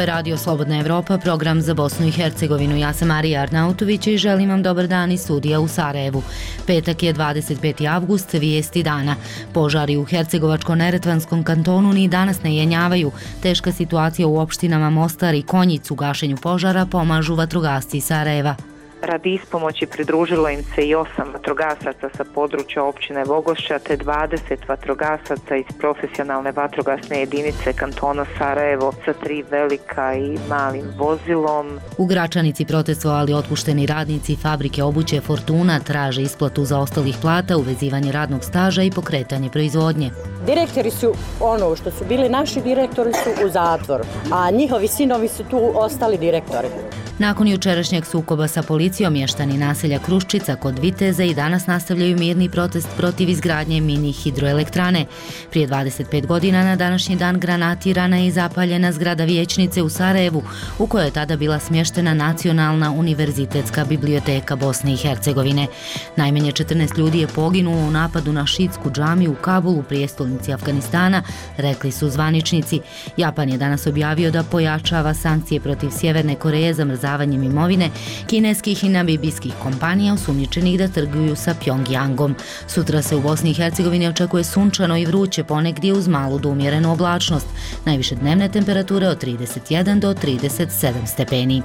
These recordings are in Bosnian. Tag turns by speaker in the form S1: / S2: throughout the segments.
S1: je Radio Slobodna Evropa, program za Bosnu i Hercegovinu. Ja sam Marija Arnautović i želim vam dobar dan iz studija u Sarajevu. Petak je 25. avgust, vijesti dana. Požari u Hercegovačko-Neretvanskom kantonu ni danas ne jenjavaju. Teška situacija u opštinama Mostar i Konjic u gašenju požara pomažu vatrogasci iz Sarajeva.
S2: Radi ispomoći pridružilo im se i 8 vatrogasaca sa područja općine Vogošća te 20 vatrogasaca iz profesionalne vatrogasne jedinice kantona Sarajevo sa 3 velika i malim vozilom.
S1: U Gračanici protestovali otpušteni radnici fabrike obuće Fortuna, traže isplatu zaostalih plata, uvezivanje radnog staža i pokretanje proizvodnje.
S3: Direktori su, ono što su bili naši direktori, su u zatvoru, a njihovi sinovi su tu ostali direktori.
S1: Nakon jučerašnjeg sukoba sa policijom, mještani naselja Kruščica kod Viteza i danas nastavljaju mirni protest protiv izgradnje mini hidroelektrane. Prije 25 godina na današnji dan granatirana i zapaljena zgrada vijećnice u Sarajevu, u kojoj je tada bila smještena Nacionalna univerzitetska biblioteka Bosne i Hercegovine. Najmanje 14 ljudi je poginulo u napadu na šiitsku džamiju u Kabulu, prijestolnici Afganistana, rekli su zvaničnici. Japan je danas objavio da pojačava sankcije protiv Sjeverne Koreje zamrzavanjem imovine kineskih i namibijskih kompanija osumnjičenih da trguju sa Pjongjangom. Sutra se u Bosni i Hercegovini očekuje sunčano i vruće, ponegdje uz malu do umjerenu oblačnost. Najviše dnevne temperature od 31 do 37 stepeni.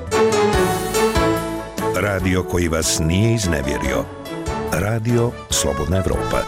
S4: Radio koji vas nije iznevjerio. Radio Slobodna Evropa.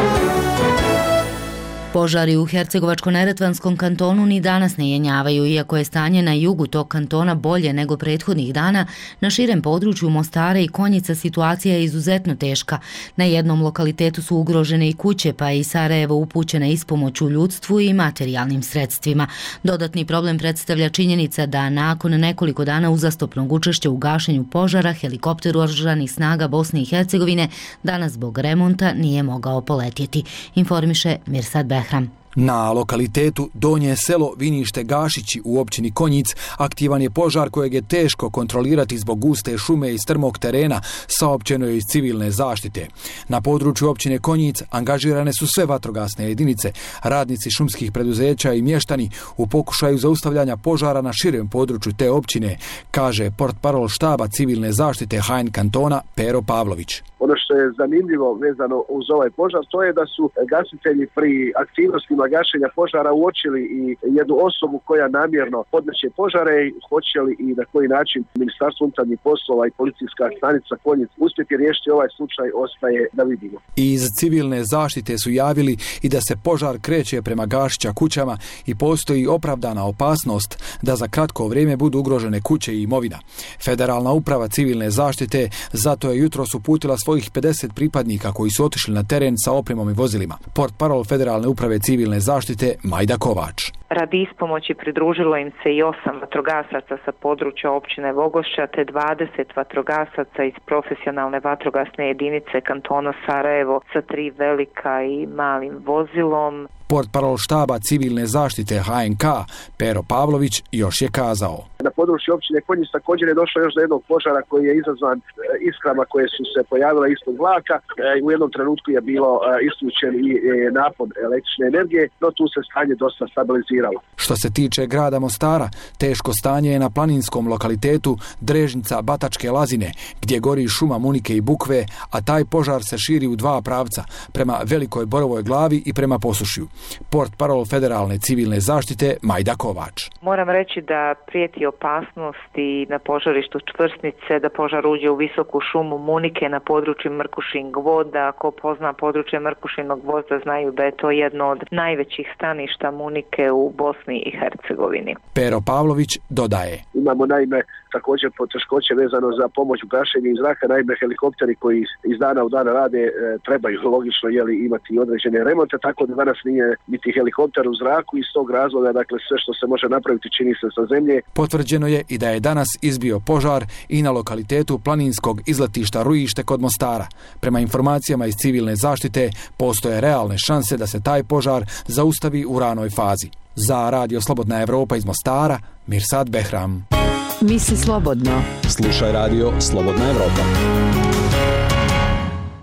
S1: Požari u Hercegovačko-Neretvanskom kantonu ni danas ne jenjavaju, iako je stanje na jugu tog kantona bolje nego prethodnih dana. Na širem području Mostara i Konjica situacija je izuzetno teška. Na jednom lokalitetu su ugrožene i kuće, pa je i Sarajevo upućena ispomoć u ljudstvu i materijalnim sredstvima. Dodatni problem predstavlja činjenica da nakon nekoliko dana uzastopnog učešća u gašenju požara, helikopter Oružanih snaga Bosne i Hercegovine danas zbog remonta nije mogao poletjeti, informiše Mirsad Behram.
S5: Na lokalitetu Donje selo Vinište Gašići u općini Konjic aktivan je požar kojeg je teško kontrolirati zbog guste šume i strmog terena, saopćeno je iz civilne zaštite. Na području općine Konjic angažirane su sve vatrogasne jedinice, radnici šumskih preduzeća i mještani u pokušaju zaustavljanja požara na širem području te općine, kaže portparol štaba civilne zaštite HN kantona Pero Pavlović.
S6: Ono što je zanimljivo vezano uz ovaj požar, to je da su gasitelji pri aktivnostima gašenja požara uočili i jednu osobu koja namjerno podmeće požare i hoće li i na koji način Ministarstvo unutarnjih poslova i policijska stanica Konjic uspjeti riješiti ovaj slučaj ostaje da vidimo. Iz civilne zaštite su javili i da se požar kreće prema Gašića kućama i postoji opravdana opasnost da za kratko vrijeme budu ugrožene kuće i imovina. Federalna uprava civilne zaštite zato je jutros uputila svojih 50 pripadnika koji su otišli na teren sa opremom i vozilima. Portparol Federalne uprave civilne zaštite Majda Kovač.
S2: Radi ispomoći pridružilo im se i 8 vatrogasaca sa područja općine Vogošća te 20 vatrogasaca iz profesionalne vatrogasne jedinice kantona Sarajevo sa 3 velika i malim vozilom.
S5: Portparol štaba civilne zaštite HNK Pero Pavlović još je kazao. Na području općine Konjic također je došlo još do jednog požara koji je izazvan iskrama koje su se pojavile ispod vlaka. U jednom trenutku je bilo isključen i napon električne energije, no tu se stanje dosta stabiliziralo. Što se tiče grada Mostara, teško stanje je na planinskom lokalitetu Drežnica Batačke Lazine, gdje gori šuma munike i bukve, a taj požar se širi u 2 pravca, prema Velikoj Borovoj glavi i prema Posušju. Portparol Federalne civilne zaštite Majda Kovač.
S2: Moram reći da prijeti opasnost i na požarištu Čvrsnice, da požar uđe u visoku šumu munike na području Mrkušin Gvoda. Ako pozna područje Mrkušinog Gvozda znaju da je to jedno od najvećih staništa munike u Bosni i Hercegovini.
S5: Pero Pavlović dodaje.
S6: Imamo naime također poteškoće vezano za pomoć u gašenju iz zraka. Naime, helikopteri koji iz dana u dan rade trebaju logično imati određene remonte, tako da danas nije niti helikopter u zraku i iz tog razloga, dakle, sve što se može napraviti čini se sa zemlje.
S5: Potvrđeno je i da je danas izbio požar i na lokalitetu planinskog izletišta Rujište kod Mostara. Prema informacijama iz civilne zaštite postoje realne šanse da se taj požar zaustavi u ranoj fazi. Za Radio Slobodna Evropa iz Mostara, Mirsad Behram.
S7: Misli slobodno.
S8: Slušaj Radio Slobodna Evropa.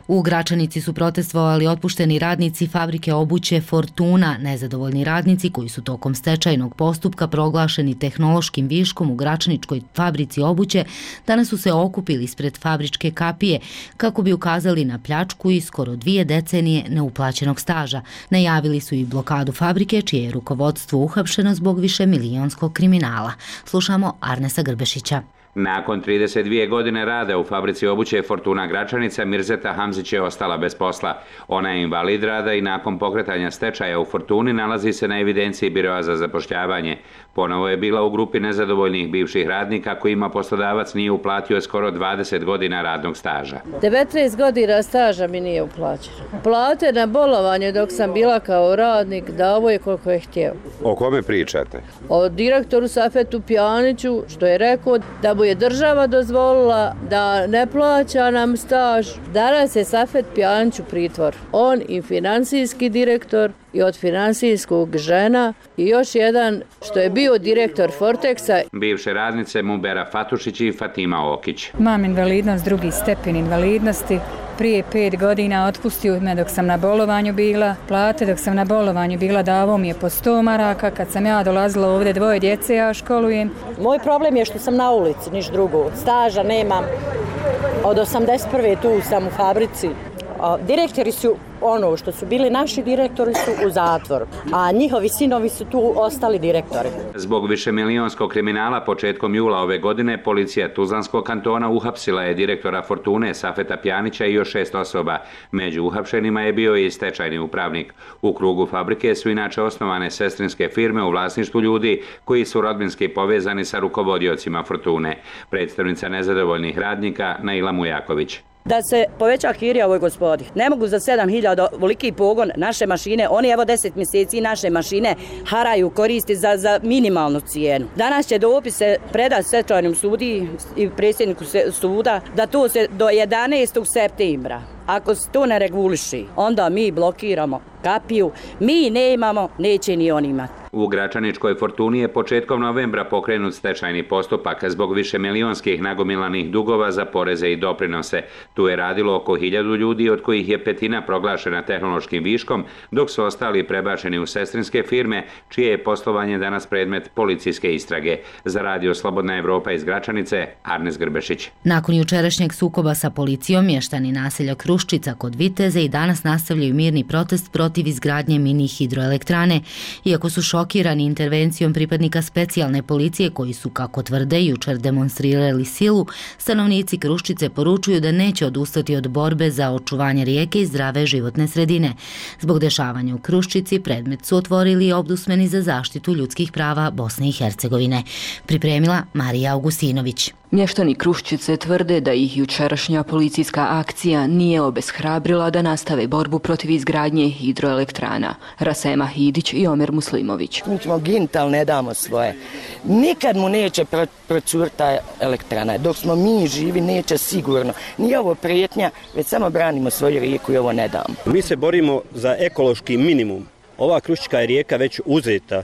S1: U Gračanici su protestovali otpušteni radnici fabrike obuće Fortuna, nezadovoljni radnici koji su tokom stečajnog postupka proglašeni tehnološkim viškom u Gračaničkoj fabrici obuće, danas su se okupili ispred fabričke kapije kako bi ukazali na pljačku i skoro 2 decenije neuplaćenog staža. Najavili su i blokadu fabrike, čije je rukovodstvo uhapšeno zbog višemilijonskog kriminala. Slušamo Arnesa Grbešića.
S7: Nakon 32 godine rada u fabrici obuće Fortuna Gračanica, Mirzeta Hamzić je ostala bez posla. Ona je invalid rada i nakon pokretanja stečaja u Fortuni nalazi se na evidenciji Biroa za zapošljavanje. Ponovo je bila u grupi nezadovoljnih bivših radnika kojima poslodavac nije uplatio skoro 20 godina radnog staža.
S8: 19 godina staža mi nije uplaćeno. Plate na bolovanje dok sam bila kao radnik davo je koliko je htio.
S9: O kome pričate?
S8: O direktoru Safetu Pjaniću, što je rekao da mu je država dozvolila da ne plaća nam staž. Danas je Safet Pjanić u pritvoru. On i financijski direktor i od financijskog žena i još jedan što je bio direktor Fortexa.
S7: Bivše radnice Mubera Fatušić i Fatima Okić.
S10: Imam invalidnost, 2. stepen invalidnosti. Prije 5 godina otpustio me dok sam na bolovanju bila. Plate dok sam na bolovanju bila davo mi je po 100 maraka. Kad sam ja dolazila ovdje 2 djece, ja školujem.
S3: Moj problem je što sam na ulici, niš drugo. Staža nemam. Od 81. tu sam u fabrici. Direktori su što su bili naši direktori su u zatvoru, a njihovi sinovi su tu ostali direktori.
S7: Zbog višemilijonskog kriminala početkom jula ove godine policija Tuzlanskog kantona uhapsila je direktora Fortune Safeta Pjanića i još 6 osoba. Među uhapšenima je bio i stečajni upravnik. U krugu fabrike su inače osnovane sestrinske firme u vlasništvu ljudi koji su rodbinski povezani sa rukovodiocima Fortune. Predstavnica nezadovoljnih radnika Naila Mujaković.
S11: Da se poveća kirija ovoj gospodi. Ne mogu za 7.000 voliki pogon naše mašine, oni evo 10 mjeseci naše mašine haraju koristi za minimalnu cijenu. Danas će dopise predati stečajnom sudiji i predsjedniku suda da to se do 11. septembra. Ako se to ne reguliši, onda mi blokiramo kapiju, mi ne imamo, neće ni on imati.
S7: U Gračaničkoj Fortuni je početkom novembra pokrenut stečajni postupak zbog višemilijonskih nagomilanih dugova za poreze i doprinose. Tu je radilo oko 1000 ljudi, od kojih je 1/5 proglašena tehnološkim viškom, dok su ostali prebačeni u sestrinske firme, čije je poslovanje danas predmet policijske istrage. Za Radio Slobodna Evropa iz Gračanice, Arnes Grbešić.
S1: Nakon jučerašnjeg sukoba sa policijom, mještani naselja Kruščica kod Viteze i danas nastavljaju mirni protest protiv izgradnje mini hidroelektrane. Iako su šokirani intervencijom pripadnika specijalne policije koji su, kako tvrde, jučer demonstrirali silu, stanovnici Kruščice poručuju da neće odustati od borbe za očuvanje rijeke i zdrave životne sredine. Zbog dešavanja u Kruščici predmet su otvorili Ombudsmeni za zaštitu ljudskih prava Bosne i Hercegovine. Pripremila Marija Augustinović.
S12: Mještani Kruščice tvrde da ih jučerašnja policijska akcija nije obeshrabrila da nastave borbu protiv izgradnje hidroelektrana. Rasema Hidić i Omer Muslimović.
S13: Mi ćemo ginuti, ali ne damo svoje. Nikad mu neće procuriti ta elektrana. Dok smo mi živi, neće sigurno. Nije ovo prijetnja, već samo branimo svoju rijeku i ovo ne damo.
S14: Mi se borimo za ekološki minimum. Ova Kruščička je rijeka već uzeta.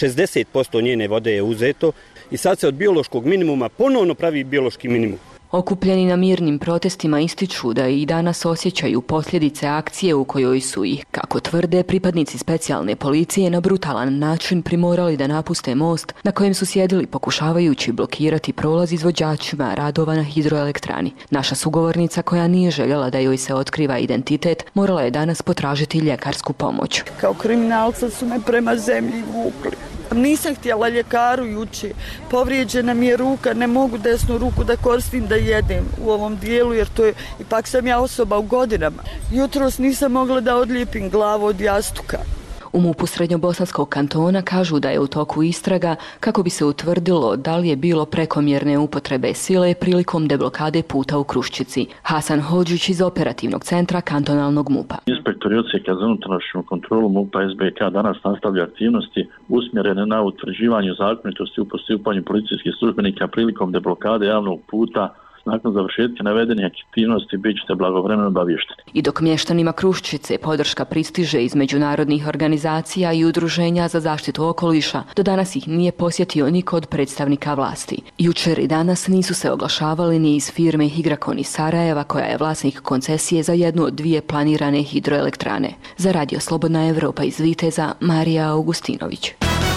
S14: 60% njene vode je uzeto. I sad se od biološkog minimuma ponovno pravi biološki minimum.
S12: Okupljeni na mirnim protestima ističu da i danas osjećaju posljedice akcije u kojoj su ih, kako tvrde, pripadnici specijalne policije na brutalan način primorali da napuste most na kojem su sjedili pokušavajući blokirati prolaz izvođačima radova na hidroelektrani. Naša sugovornica, koja nije željela da joj se otkriva identitet, morala je danas potražiti ljekarsku pomoć.
S13: Kao kriminalca su me prema zemlji vukli. Nisam htjela ljekaru juče, povrijeđena mi je ruka, ne mogu desnu ruku da koristim da jedem u ovom dijelu jer to je, ipak sam ja osoba u godinama. Jutros nisam mogla da odlijepim glavu od jastuka.
S12: U MUP-u Srednjobosanskog kantona kažu da je u toku istraga kako bi se utvrdilo da li je bilo prekomjerne upotrebe sile prilikom deblokade puta u Kruščici. Hasan Hodžić iz operativnog centra kantonalnog MUP-a.
S15: Inspektori odsjeka za unutrašnju kontrolu MUP-a SBK danas nastavlja aktivnosti usmjerene na utvrđivanje zakonitosti u postupanju policijskih službenika prilikom deblokade javnog puta Nakon završetka navedenih aktivnosti bit ćete blagovremeno obavješteni.
S12: I dok mještanima Kruščice podrška pristiže iz međunarodnih organizacija i udruženja za zaštitu okoliša, do danas ih nije posjetio niko od predstavnika vlasti. Jučer i danas nisu se oglašavali ni iz firme Higrakon iz Sarajeva, koja je vlasnik koncesije za jednu od 2 planirane hidroelektrane. Za Radio Slobodna Evropa iz Viteza, Marija Augustinović.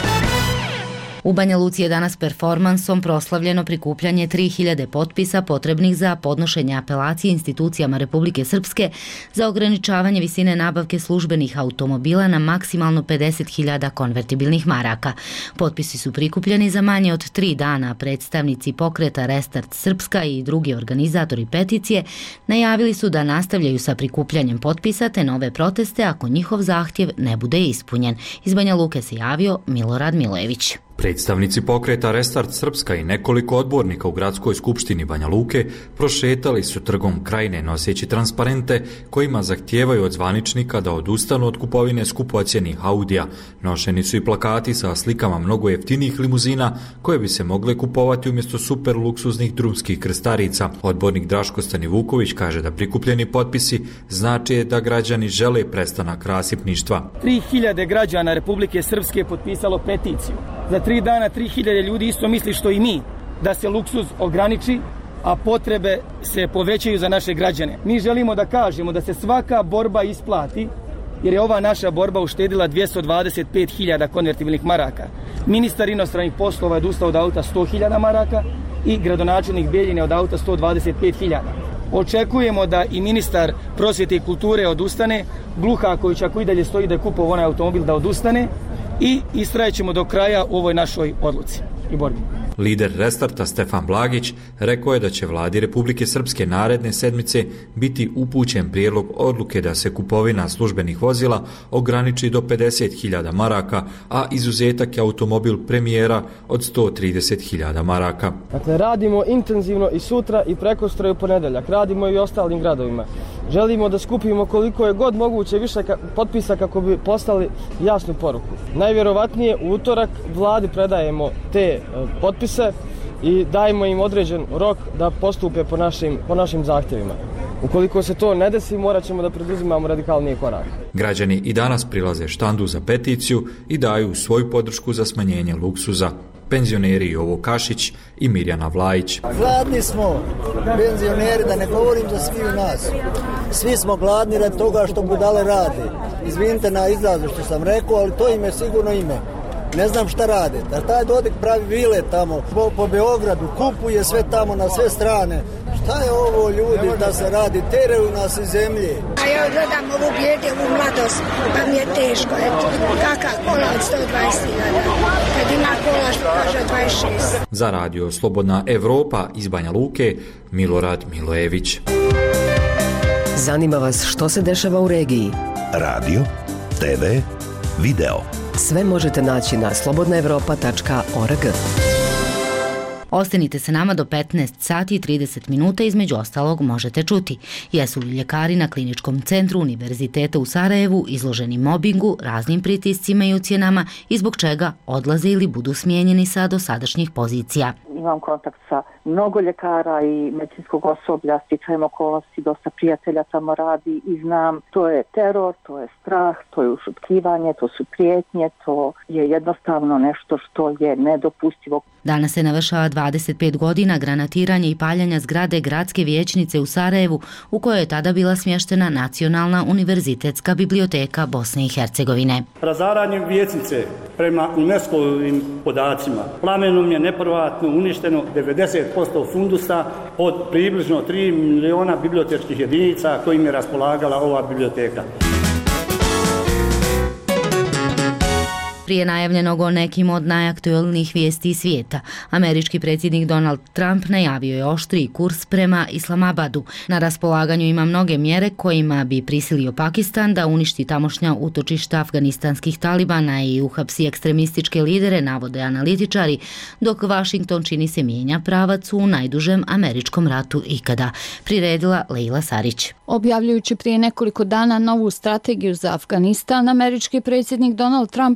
S1: U Banja Luci je danas performansom proslavljeno prikupljanje 3000 potpisa potrebnih za podnošenje apelacije institucijama Republike Srpske za ograničavanje visine nabavke službenih automobila na maksimalno 50.000 konvertibilnih maraka. Potpisi su prikupljeni za manje od 3 dana. Predstavnici pokreta Restart Srpska i drugi organizatori peticije najavili su da nastavljaju sa prikupljanjem potpisa te nove proteste ako njihov zahtjev ne bude ispunjen. Iz Banja Luke se javio Milorad Milojević.
S9: Predstavnici pokreta Restart Srpska i nekoliko odbornika u gradskoj skupštini Banja Luke prošetali su trgom Krajine noseći transparente kojima zahtijevaju od zvaničnika da odustanu od kupovine skupocjenih Audija. Nošeni su i plakati sa slikama mnogo jeftinijih limuzina koje bi se mogle kupovati umjesto super luksuznih drumskih krstarica. Odbornik Draško Stanivuković kaže da prikupljeni potpisi znači da građani žele prestanak rasipništva.
S16: 3000 građana Republike Srpske potpisalo peticiju. Za 3 dana 3000 ljudi isto misli što i mi, da se luksuz ograniči, a potrebe se povećaju za naše građane. Mi želimo da kažemo da se svaka borba isplati, jer je ova naša borba uštedila 225.000 konvertibilnih maraka. Ministar inostranih poslova je odustao od auta 100.000 maraka i gradonačelnik Bjeljine od auta 125.000. Očekujemo da i ministar prosvjete i kulture odustane, Gluhaković ako i dalje stoji da je kupovao onaj automobil da odustane, i istrajećemo do kraja u ovoj našoj odluci i borbi.
S9: Lider Restarta Stefan Blagić rekao je da će vladi Republike Srpske naredne sedmice biti upućen prijedlog odluke da se kupovina službenih vozila ograniči do 50.000 maraka, a izuzetak je automobil premijera od 130.000 maraka.
S16: Dakle, radimo intenzivno i sutra i prekosutra u ponedjeljak. Radimo i u ostalim gradovima. Želimo da skupimo koliko je god moguće više potpisa kako bi poslali jasnu poruku. Najvjerovatnije u utorak vladi predajemo te potpise i dajemo im određen rok da postupe po našim zahtjevima. Ukoliko se to ne desi, morat ćemo da preduzimamo radikalnije korake.
S9: Građani i danas prilaze štandu za peticiju i daju svoju podršku za smanjenje luksuza. Penzioneri Jovo Kašić i Mirjana Vlajić.
S17: Gladni smo, penzioneri, da ne govorim za svi u nas. Svi smo gladni radi toga što budale rade. Izvinite na izrazu što sam rekao, ali to ime sigurno ime. Ne znam šta rade. Da taj Dodik pravi vile tamo po Beogradu, kupuje sve tamo na sve strane. Šta je ovo ljudi da se radi? Teraju nas iz zemlje.
S18: A ja gledam ovu bijedu, ovu mladost, pa mi je teško. Eto, kakav kola od 120.000, kad ima kola što kaže 26.
S9: Za Radio Slobodna Evropa iz Banja Luke, Milorad Milojević.
S19: Zanima vas što se dešava u regiji?
S4: Radio, TV, video.
S19: Sve možete naći na slobodnaevropa.org.
S1: Ostanite se nama do 15 sati i 30 minuta, između ostalog možete čuti. Jesu li ljekari na Kliničkom centru Univerziteta u Sarajevu izloženi mobingu, raznim pritiscima i ucjenama i zbog čega odlaze ili budu smijenjeni sa dosadašnjih pozicija?
S20: Imam kontakt sa mnogo ljekara i medicinskog osoblja, sticajem okolnosti, dosta prijatelja tamo radi i znam, to je teror, to je strah, to je ušutkivanje, to su prijetnje, to je jednostavno nešto što je nedopustivo.
S1: Danas se navršava 25 godina granatiranja i paljanja zgrade gradske vijećnice u Sarajevu, u kojoj je tada bila smještena Nacionalna univerzitetska biblioteka Bosne i Hercegovine.
S21: Razaranjem vijećnice prema UNESCO-ovim podacima plamenom je nepovratno uništeno 90% fundusa od približno 3 miliona bibliotečkih jedinica kojim je raspolagala ova biblioteka.
S1: Prije najavljenog o nekim od najaktuelnijih vijesti svijeta, američki predsjednik Donald Trump najavio je oštriji kurs prema Islamabadu. Na raspolaganju ima mnoge mjere kojima bi prisilio Pakistan da uništi tamošnja utočišta afganistanskih talibana i uhapsi ekstremističke lidere, navode analitičari, dok Washington čini se mijenja pravac u najdužem američkom ratu ikada. Priredila Leila Sarić.
S22: Objavljujući prije nekoliko dana novu strategiju za Afganistan, američki predsjednik Donald Trump oštro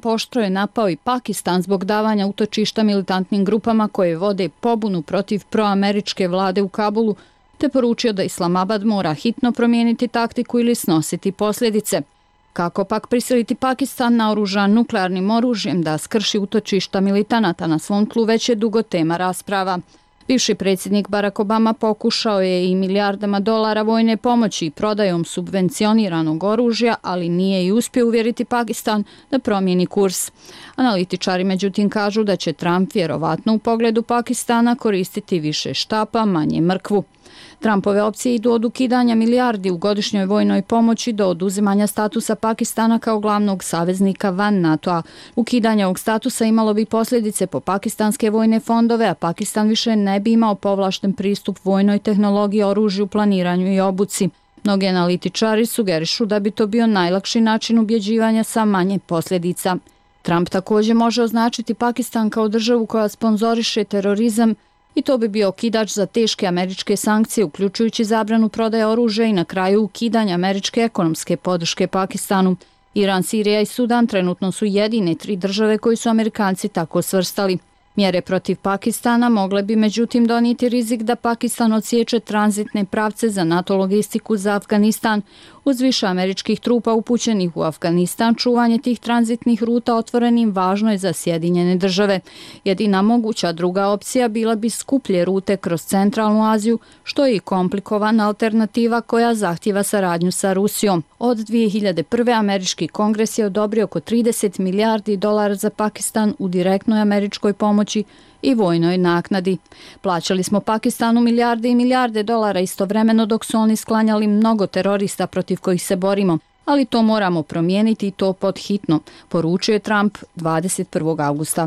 S2: je napao i Pakistan zbog davanja utočišta militantnim grupama koje vode pobunu protiv proameričke vlade u Kabulu, te poručio da Islamabad mora hitno promijeniti taktiku ili snositi posljedice. Kako pak prisiliti Pakistan naoružan nuklearnim oružjem da skrši utočišta militanata na svom tlu već je dugo tema rasprava. Bivši predsjednik Barack Obama pokušao je i milijardama dolara vojne pomoći i prodajom subvencioniranog oružja, ali nije i uspio uvjeriti Pakistan da promijeni kurs. Analitičari međutim kažu da će Trump vjerovatno u pogledu Pakistana koristiti više štapa, manje mrkvu. Trumpove opcije idu od ukidanja milijardi u godišnjoj vojnoj pomoći do oduzimanja statusa Pakistana kao glavnog saveznika van NATO-a. Ukidanje ovog statusa imalo bi posljedice po pakistanske vojne fondove, a Pakistan više ne bi imao povlašten pristup vojnoj tehnologiji, oružju, planiranju i obuci. Mnogi analitičari sugerišu da bi to bio najlakši način ubjeđivanja sa manje posljedica. Trump također može označiti Pakistan kao državu koja sponzoriše terorizam i to bi bio okidač za teške američke sankcije, uključujući zabranu prodaje oružja i na kraju ukidanja američke ekonomske podrške Pakistanu. Iran, Sirija i Sudan trenutno su jedine 3 države koji su Amerikanci tako svrstali. Mjere protiv Pakistana mogle bi međutim donijeti rizik da Pakistan odsječe tranzitne pravce za NATO logistiku za Afganistan. Uz više američkih trupa upućenih u Afganistan, čuvanje tih tranzitnih ruta otvorenim važno je za Sjedinjene države. Jedina moguća druga opcija bila bi skuplje rute kroz centralnu Aziju, što je i komplikovana alternativa koja zahtjeva saradnju sa Rusijom. Od 2001. američki kongres je odobrio oko 30 milijardi dolara za Pakistan u direktnoj američkoj pomoći i vojnoj naknadi. Plaćali smo Pakistanu milijarde i milijarde dolara istovremeno dok su oni sklanjali mnogo terorista protiv kojih se borimo, ali to moramo promijeniti i to pod hitno, poručio je Trump 21. augusta.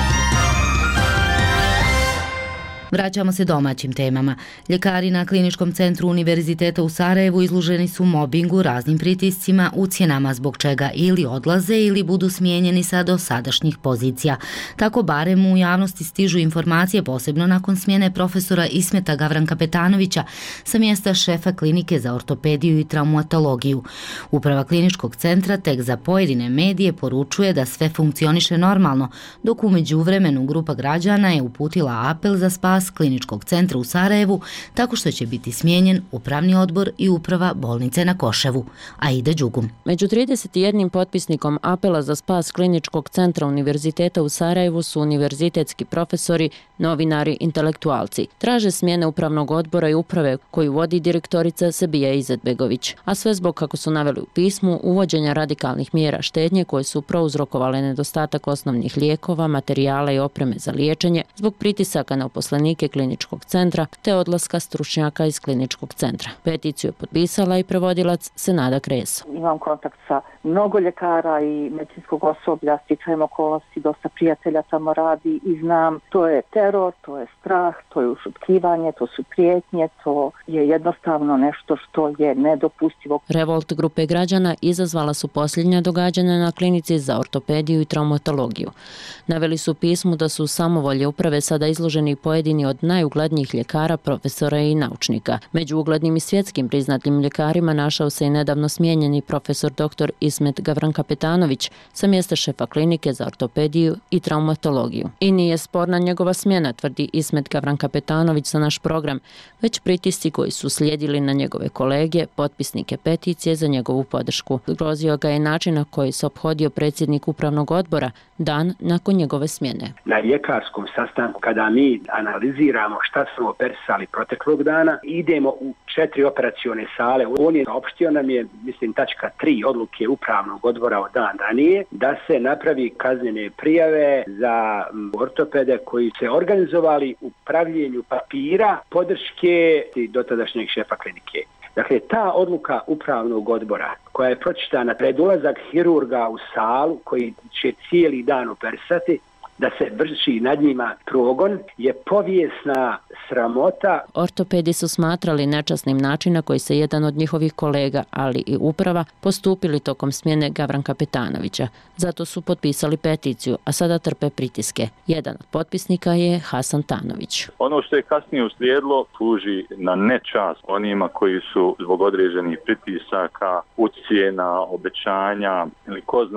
S1: Vraćamo se domaćim temama. Ljekari na Kliničkom centru Univerziteta u Sarajevu izloženi su mobingu, raznim pritiscima, ucjenama zbog čega ili odlaze ili budu smijenjeni sa dosadašnjih pozicija. Tako barem u javnosti stižu informacije, posebno nakon smjene profesora Ismeta Gavrankapetanovića sa mjesta šefa klinike za ortopediju i traumatologiju. Uprava Kliničkog centra tek za pojedine medije poručuje da sve funkcioniše normalno, dok u međuvremenu grupa građana je uputila apel za spas Kliničkog centra u Sarajevu tako što će biti smijenjen upravni odbor i uprava bolnice na Koševu. Aida Đugum.
S22: Među 31 potpisnikom apela za spas Kliničkog centra Univerziteta u Sarajevu su univerzitetski profesori, novinari, intelektualci. Traže smjene upravnog odbora i uprave koju vodi direktorica Sebija Izetbegović. A sve zbog, kako su naveli u pismu, uvođenja radikalnih mjera štednje koje su prouzrokovale nedostatak osnovnih lijekova, materijala i opreme za liječenje, zbog pritisaka na uposlenike Kliničkog centra te odlaska stručnjaka iz Kliničkog centra. Peticiju je potpisala i prevodilac Senada Kreso.
S20: Imam kontakt sa mnogo ljekara i medicinskog osoblja, sticajem okolnosti, dosta prijatelja tamo radi i znam, to je teror, to je strah, to je ušutkivanje, to su prijetnje, to je jednostavno nešto što je nedopustivo.
S22: Revolt grupe građana izazvala su posljednja događanja na klinici za ortopediju i traumatologiju. Naveli su u pismu da su samovolje uprave sada izloženi pojedini od najuglednijih ljekara, profesora i naučnika. Među uglednim i svjetskim priznatim ljekarima našao se i nedavno smijenjeni profesor dr. Ismet Gavrankapetanović sa mjesta šefa klinike za ortopediju i traumatologiju. I nije sporna njegova smjena, tvrdi Ismet Gavrankapetanović za naš program, već pritisci koji su slijedili na njegove kolege, potpisnike peticije za njegovu podršku. Grozio ga je način na koji se ophodio predsjednik upravnog odbora dan nakon njegove smjene.
S23: Na ljekarskom sastanku, kada mi analiziramo šta smo operisali proteklog dana, idemo u 4 operacione sale. On je opštio nam je, mislim, tačka 3 odluke upravnog odbora od dan ranije, da se napravi kaznene prijave za ortopede koji se organizovali u pravljenju papira podrške dotadašnjeg šefa klinike. Dakle, ta odluka upravnog odbora koja je pročitana pred ulazak hirurga u salu koji će cijeli dan operisati, da se vrši nad njima progon, je povijesna sramota.
S22: Ortopedi su smatrali nečasnim način na koji se jedan od njihovih kolega, ali i uprava, postupili tokom smjene Gavrankapetanovića. Zato su potpisali peticiju, a sada trpe pritiske. Jedan od potpisnika je Hasan Tanović.
S24: Ono što je kasnije uslijedilo služi na nečast onima koji su zbog određenih pritisaka, ucjena, obećanja ili ko zna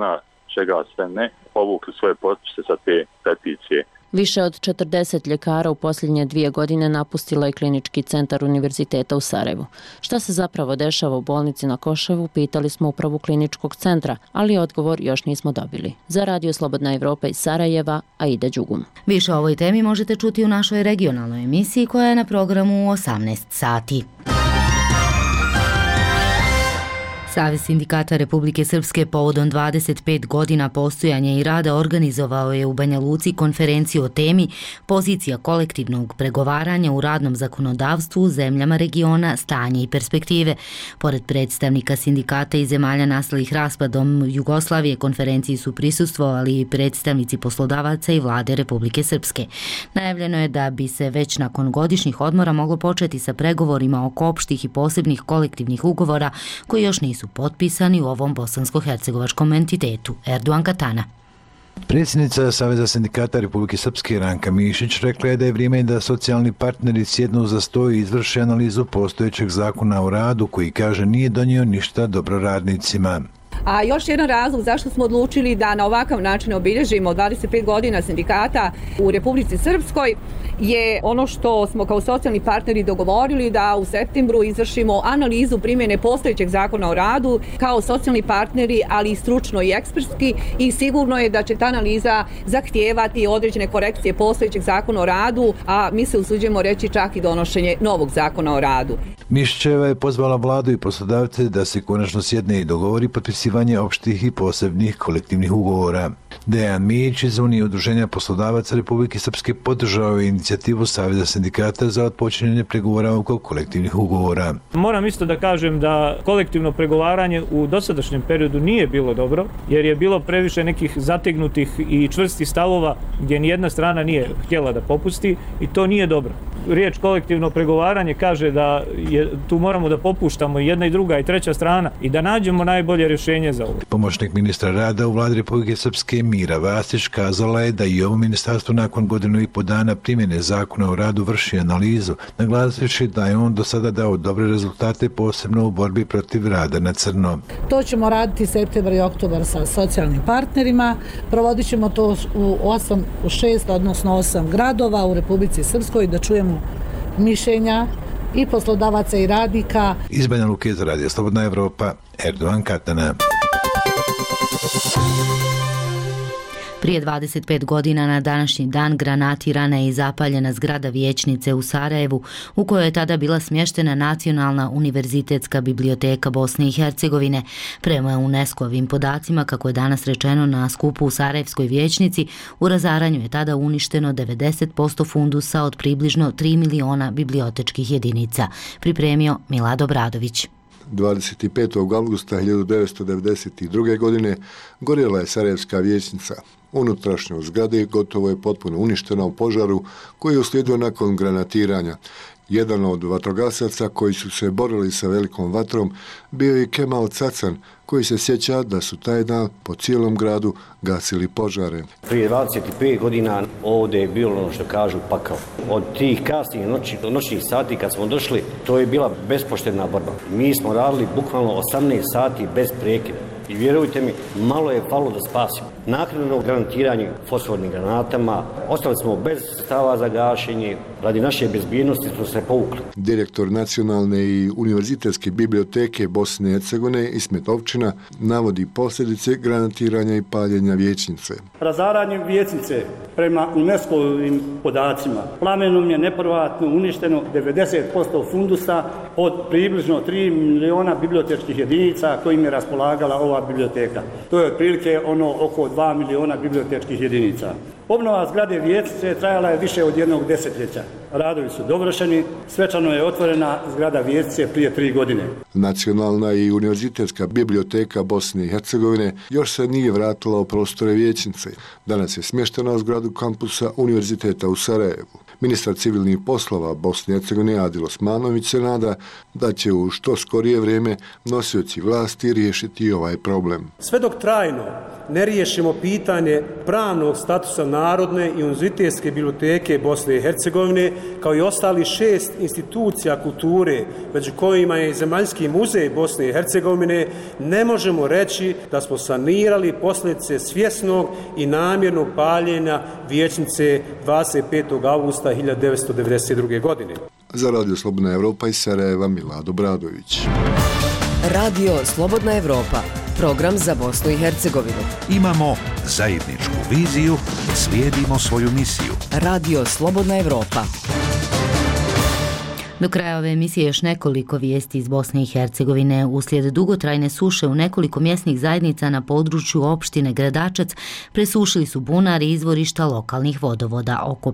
S24: čega sve ne, povukli svoje potpise sa te peticije.
S22: Više od 40 ljekara u posljednje 2 godine napustilo je klinički centar Univerziteta u Sarajevu. Šta se zapravo dešava u bolnici na Koševu, pitali smo upravu kliničkog centra, ali odgovor još nismo dobili. Za Radio Slobodna Evropa iz Sarajeva, Aida Đugum.
S1: Više o ovoj temi možete čuti u našoj regionalnoj emisiji koja je na programu u 18 sati. Savez sindikata Republike Srpske povodom 25 godina postojanja i rada organizovao je u Banja Luci konferenciju o temi pozicija kolektivnog pregovaranja u radnom zakonodavstvu u zemljama regiona, stanje i perspektive. Pored predstavnika sindikata i zemalja nastalih raspadom Jugoslavije, konferenciji su prisustvovali i predstavnici poslodavaca i vlade Republike Srpske. Najavljeno je da bi se već nakon godišnjih odmora moglo početi sa pregovorima oko opštih i posebnih kolektivnih ugovora koji još nisu potpisani u ovom bosansko-hercegovačkom entitetu. Erdogan Katana.
S5: Predsjednica Saveza sindikata Republike Srpske Ranka Mišić rekla je da je vrijeme da socijalni partneri sjednu za sto i izvrše analizu postojećeg zakona o radu koji, kaže, nije donio ništa dobro radnicima.
S6: A još jedan razlog zašto smo odlučili da na ovakav način obilježimo 25 godina sindikata u Republici Srpskoj je ono što smo kao socijalni partneri dogovorili da u septembru izvršimo analizu primjene postojećeg zakona o radu kao socijalni partneri, ali i stručno i ekspertski, i sigurno je da će ta analiza zahtijevati određene korekcije postojećeg zakona o radu, a mi se usuđujemo reći čak i donošenje novog zakona o radu.
S5: Mišićeva je pozvala vladu i poslodavce da se konačno sjedne i dogovori potpisivanje opštih i posebnih kolektivnih ugovora. Dejan Mijić iz Unije udruženja poslodavaca Republike Srpske podržao je inicijativu Saveza sindikata za otpočinjanje pregovora oko kolektivnih ugovora.
S8: Moram isto da kažem da kolektivno pregovaranje u dosadašnjem periodu nije bilo dobro, jer je bilo previše nekih zategnutih i čvrstih stavova gdje nijedna strana nije htjela da popusti i to nije dobro. Riječ kolektivno pregovaranje kaže da tu moramo da popuštamo i jedna i druga i treća strana i da nađemo najbolje rješenje za ovo.
S5: Pomoćnik ministra rada u vladi Republike Srpske Mira Vasić kazala je da i ovo ministarstvo nakon 1,5 dana primjene zakona o radu vrši analizu, naglasivši da je on do sada dao dobre rezultate, posebno u borbi protiv rada na crno.
S10: To ćemo raditi septembar i oktobar sa socijalnim partnerima. Provodit ćemo to u 6, odnosno 8 gradova u Republici Srpskoj da čujemo mišljenja i poslodavaca i radnika.
S5: Iz Banja Luke za Radio Slobodna Evropa, Erdogan Katana.
S1: Prije 25 godina na današnji dan granatirana je i zapaljena zgrada vijećnice u Sarajevu, u kojoj je tada bila smještena Nacionalna univerzitetska biblioteka Bosne i Hercegovine. Prema UNESCO-ovim podacima, kako je danas rečeno na skupu u Sarajevskoj vijećnici, u razaranju je tada uništeno 90% fundusa od približno 3 miliona bibliotečkih jedinica. Pripremio Milad Obradović.
S25: 25. avgusta 1992. godine gorjela je Sarajevska vijećnica. Unutrašnjost zgrade gotovo je potpuno uništena u požaru koji je uslijedio nakon granatiranja. Jedan od vatrogasaca koji su se borili sa velikom vatrom bio je Kemal Cacan, koji se sjeća da su taj dan po cijelom gradu gasili požare.
S26: Prije 25 godina ovdje je bilo ono što kažu pakao. Od tih kasnih noćnih sati kad smo došli, to je bila bespoštedna borba. Mi smo radili bukvalno 18 sati bez prekida. I vjerujte mi, malo je falo da spasimo. Naknadno granatiranje fosfornim granatama, ostali smo bez stava za gašenje, radi naše bezbjednosti smo se povukli.
S25: Direktor Nacionalne i univerzitetske biblioteke Bosne i Hercegovine Ismet Ovčina navodi posljedice granatiranja i paljenja vijećnice.
S21: Razaranjem vijećnice prema UNESCO-ovim podacima plamenom je nepovratno uništeno 90% fundusa od približno 3 miliona bibliotečkih jedinica kojim je raspolagala ova biblioteka. To je otprilike oko 2 miliona bibliotečkih jedinica. Obnova zgrade vijećnice trajala je više od 1 desetljeća. Radovi su dovršeni, svečano je otvorena zgrada vijećnice prije 3 godine.
S25: Nacionalna i univerzitetska biblioteka Bosne i Hercegovine još se nije vratila u prostore vijećnice. Danas je smještena u zgradu kampusa Univerziteta u Sarajevu. Ministar civilnih poslova Bosne i Hercegovine Adil Osmanović se nada da će u što skorije vrijeme nosioci vlasti riješiti ovaj problem.
S3: Sve dok trajno ne riješimo pitanje pravnog statusa Narodne i univerzitetske biblioteke Bosne i Hercegovine, kao i ostali 6 institucija kulture, među kojima je i Zemaljski muzej Bosne i Hercegovine, ne možemo reći da smo sanirali posljedice svjesnog i namjernog paljenja vijećnice 25. augusta 1992. godine.
S25: Za Radio Slobodna Evropa iz Sarajeva Milado Bradović.
S19: Radio Slobodna Evropa, program za Bosnu i Hercegovinu.
S4: Imamo zajedničku viziju, slijedimo svoju misiju.
S19: Radio Slobodna Evropa.
S1: Do kraja ove emisije još nekoliko vijesti iz Bosne i Hercegovine. Uslijed dugotrajne suše u nekoliko mjesnih zajednica na području opštine Gradačac presušili su bunari i izvorišta lokalnih vodovoda. Oko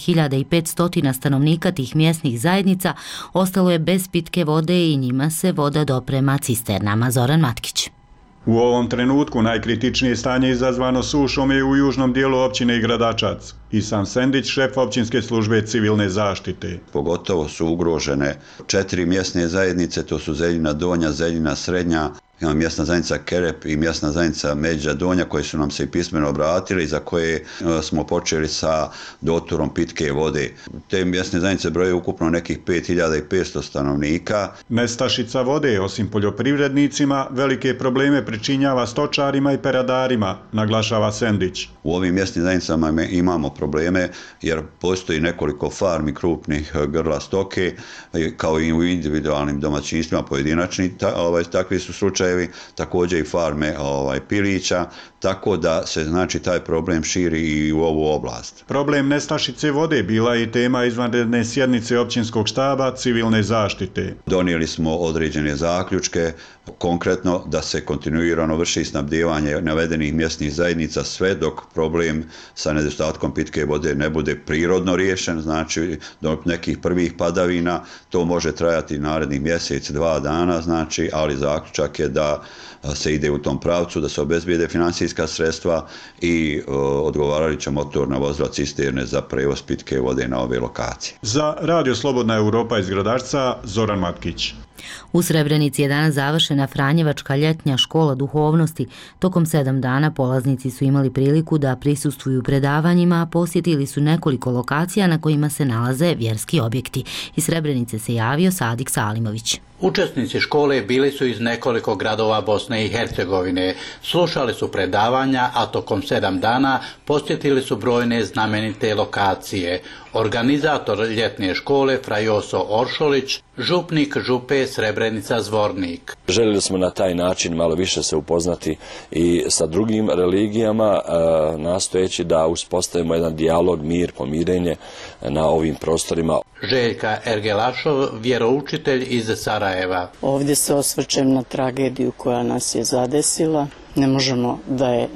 S1: 5500 stanovnika tih mjesnih zajednica ostalo je bez pitke vode i njima se voda doprema cisternama. Zoran Matkić.
S7: U ovom trenutku najkritičnije stanje izazvano sušom je u južnom dijelu općine Gradačac. Isam Sendić, šef općinske službe civilne zaštite.
S11: Pogotovo su ugrožene 4 mjesne zajednice, to su Zeljina Donja, Zeljina Srednja, ima mjesna zajednica Kerep i mjesna zajednica Međa Donja, koji su nam se i pismeno obratili i za koje smo počeli sa doturom pitke vode. Te mjesne zajednice broje ukupno nekih 5500 stanovnika.
S7: Nestašica vode, osim poljoprivrednicima, velike probleme pričinjava stočarima i peradarima, naglašava Sendić.
S11: U ovim mjesnim zajednicama imamo probleme jer postoji nekoliko farmi krupnih grla stoke, kao i u individualnim domaćinstvima pojedinačni, takvi su slučajevi, također i farme pilića, tako da se znači taj problem širi i u ovu oblast.
S7: Problem nestašice vode bila je i tema izvanredne sjednice općinskog štaba civilne zaštite.
S11: Donijeli smo određene zaključke, konkretno da se kontinuirano vrši snabdijevanje navedenih mjesnih zajednica sve dok problem sa nedostatkom pitke vode ne bude prirodno riješen, znači do nekih prvih padavina, to može trajati narednih mjesec, 2 dana, znači, ali zaključak je da se ide u tom pravcu, da se obezbijede financijska sredstva i odgovarajuća motorna vozila cisterne za prevoz pitke vode na ove lokacije.
S7: Za Radio Slobodna Evropa iz Gradačca, Zoran Matkić.
S1: U Srebrenici je danas završena Franjevačka ljetnja škola duhovnosti. Tokom 7 dana polaznici su imali priliku da prisustvuju predavanjima, a posjetili su nekoliko lokacija na kojima se nalaze vjerski objekti. Iz Srebrenice se javio Sadik Salimović.
S13: Učesnici škole bili su iz nekoliko gradova Bosne i Hercegovine. Slušali su predavanja, a tokom 7 dana posjetili su brojne znamenite lokacije. Organizator ljetne škole Frajoso Oršolić, župnik župe Srebrenica Zvornik.
S14: Željeli smo na taj način malo više se upoznati i sa drugim religijama, nastojeći da uspostavimo jedan dijalog, mir, pomirenje na ovim prostorima.
S13: Željka Ergelašov, vjeroučitelj iz Sarajeva.
S15: Ovdje se osvrćem na tragediju koja nas je zadesila. Ne možemo da je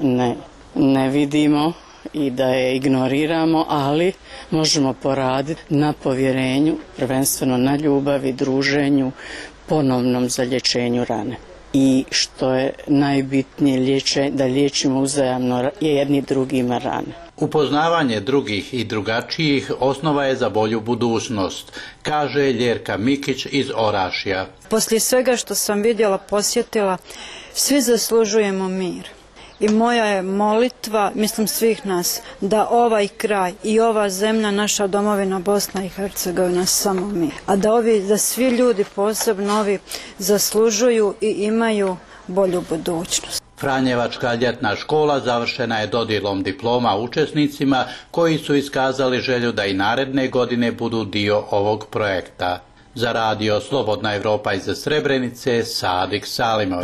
S15: ne vidimo i da je ignoriramo, ali možemo poraditi na povjerenju, prvenstveno na ljubavi, druženju, ponovnom zalječenju rane. I što je najbitnije, da liječimo uzajamno jedni drugima rane.
S13: Upoznavanje drugih i drugačijih osnova je za bolju budućnost, kaže Ljerka Mikić iz Orašja.
S27: Poslije svega što sam vidjela, posjetila, svi zaslužujemo mir. I moja je molitva, mislim svih nas, da ovaj kraj i ova zemlja, naša domovina Bosna i Hercegovina, samo mir. A da svi ljudi, posebno ovi, zaslužuju i imaju bolju budućnost.
S13: Franjevačka ljetna škola završena je dodjelom diploma učesnicima koji su iskazali želju da i naredne godine budu dio ovog projekta. Za Radio Slobodna Evropa iz Srebrenice, Sadik Salimović.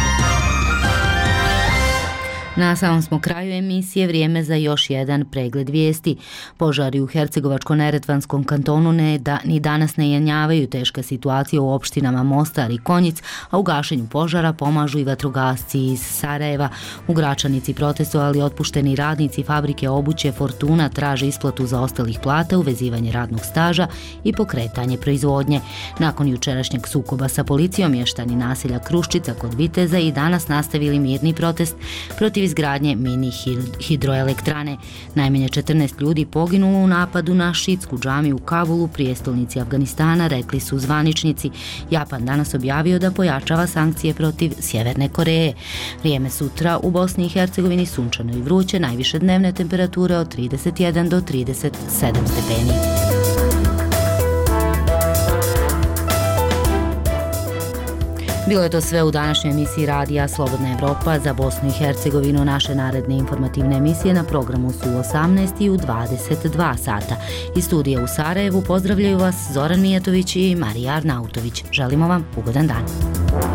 S1: Na samom smo kraju emisije, vrijeme za još jedan pregled vijesti. Požari u Hercegovačko-Neretvanskom kantonu ni danas ne jenjavaju teška situacija u opštinama Mostar i Konjic, a u gašenju požara pomažu i vatrogasci iz Sarajeva. U Gračanici protestovali otpušteni radnici fabrike obuće Fortuna, traže isplatu zaostalih plata, uvezivanje radnog staža i pokretanje proizvodnje. Nakon jučerašnjeg sukoba sa policijom, mještani naselja Kruščica kod Viteza i danas nastavili mirni protest protiv protiv izgradnje mini hidroelektrane. Najmanje 14 ljudi poginulo u napadu na šiitsku džamiju u Kabulu, prijestolnici Afganistana, rekli su zvaničnici. Japan danas objavio da pojačava sankcije protiv Sjeverne Koreje. Vrijeme sutra u Bosni i Hercegovini sunčano i vruće, najviše dnevne temperature od 31 do 37 stepeni. Bilo je to sve u današnjoj emisiji radija Slobodna Evropa. Za Bosnu i Hercegovinu naše naredne informativne emisije na programu su u 18 i u 22 sata. Iz studija u Sarajevu pozdravljaju vas Zoran Mijatović i Marija Arnautović. Želimo vam ugodan dan.